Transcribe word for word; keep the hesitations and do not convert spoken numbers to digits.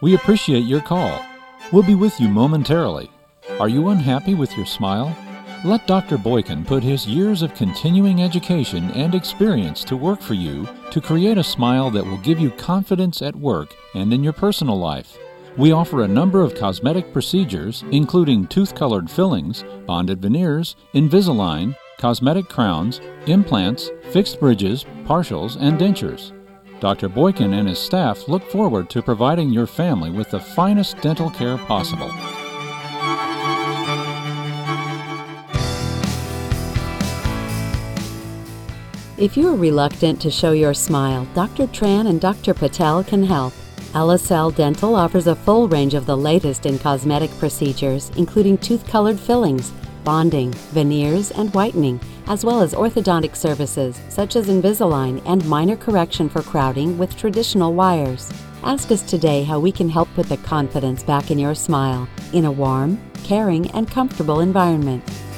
We appreciate your call. We'll be with you momentarily. Are you unhappy with your smile? Let Doctor Boykin put his years of continuing education and experience to work for you to create a smile that will give you confidence at work and in your personal life. We offer a number of cosmetic procedures, including tooth-colored fillings, bonded veneers, Invisalign, cosmetic crowns, implants, fixed bridges, partials, and dentures. Doctor Boykin and his staff look forward to providing your family with the finest dental care possible. If you are reluctant to show your smile, Doctor Tran and Doctor Patel can help. Elicel Dental offers a full range of the latest in cosmetic procedures, including tooth-colored fillings, bonding, veneers, and whitening, as well as orthodontic services such as Invisalign and minor correction for crowding with traditional wires. Ask us today how we can help put the confidence back in your smile in a warm, caring, and comfortable environment.